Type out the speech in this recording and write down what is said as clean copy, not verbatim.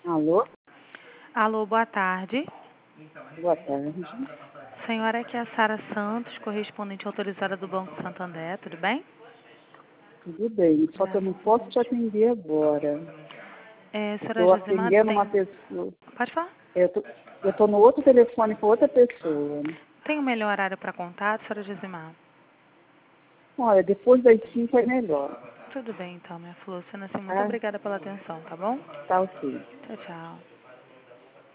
Alô? Alô, boa tarde. Boa tarde. Senhora, aqui é a Sara Santos, correspondente autorizada do Banco Santander, tudo bem? Tudo bem, só que eu não posso te atender agora. Senhora Estou Josimar, atendendo tem... uma pessoa. Pode falar? Eu tô no outro telefone com outra pessoa. Tem um melhor horário para contato, senhora Josimar? Olha, depois das 5 é melhor. Tudo bem, então, minha flor. Sendo assim, muito Tá? obrigada pela atenção, tá bom? Tá ok. Tchau, tchau.